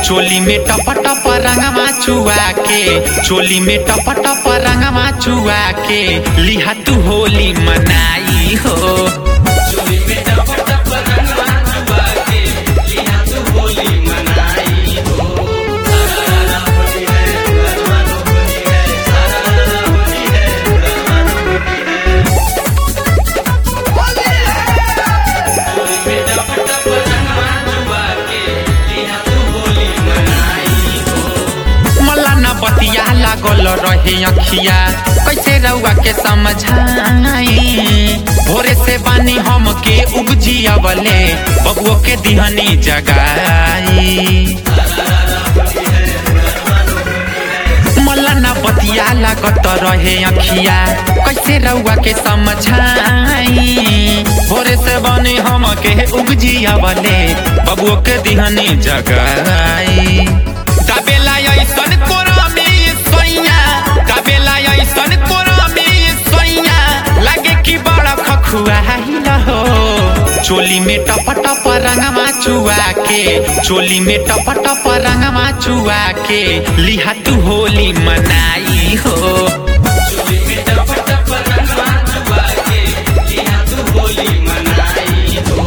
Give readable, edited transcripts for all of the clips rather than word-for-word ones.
चोली में टप टप रंगवा चुआ के, चोली में टप टप रंगवा चुआ के लिहा तू होली मनाई हो। चोली में टप टप रंगवा चुआ के लिहा तू होली मनाई हो। बतिया लागल रहे अखिया कैसे रउआ के समझाई, भोरे से बानी हम के उपजियावले बबुओ के दिहनी जगाई। मल्लाना बतिया लागत रहे अखिया कैसे रउआ के समझाई, भोरे से बानी हम के उपजियावले बबुओ के दिहनी जगाई। तबेला ऐसन कोरा में सोइया, तबेला ऐसन कोरा में सोइया लागे कि बड़ा खखुआइल हो। चोली में टप टप रंगवा चुआ के, चोली में टप टप रंगवा चुआ के लिहा तू होली मनाई हो। चोली में टप टप रंगवा चुआ के लिहा तू होली मनाई हो।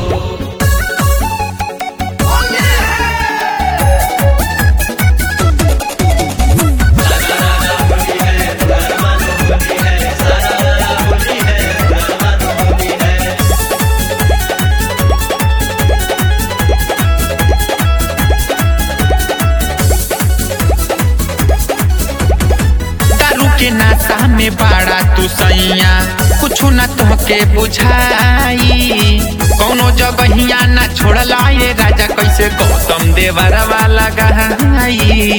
के नाता में बाड़ा तू सैया कुछ न तोहके बुझाई, कौनो जगहिया न छोड़ला ये राजा कैसे गौतम देवरवा लगाई।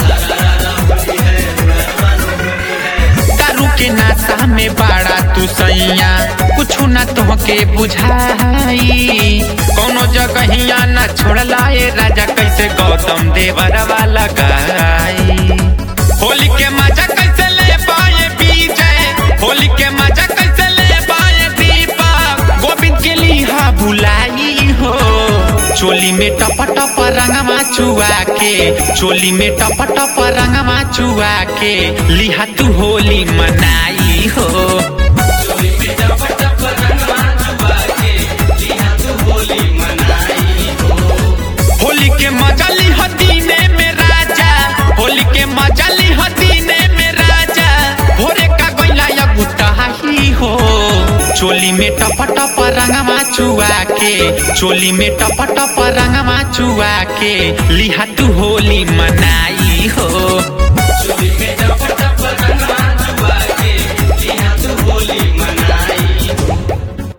दारू के नाता में बाड़ा तू सैया कुछ न तोहके बुझाई, कौनो जगहिया न छोड़ला ये राजा कैसे गौतम देवरवा लगाई। होली के मजा कैसे ले पाए विजय, होली के मजा कैसे ले पाए दीपक, गोविंद के लिहा भुलाई हो। चोली में टप टप रंगवा चुआ के, चोली में टप टप रंगवा चुआ के लिहा तू होली मनाई हो। चोली में टप टप रंगवा चुआ के लिहा तू होली मनाई हो। होली के मजा लिहा दीने में राजा, होली के मजा लिहा दीने में राजा, भोरे का गोइला या गुताही हो। चोली में टप टप रंगवा चुआ के, चोली में टप टप रंगवा चुआ के लिहा तू होली मनाई हो। चोली में टप टप रंगवा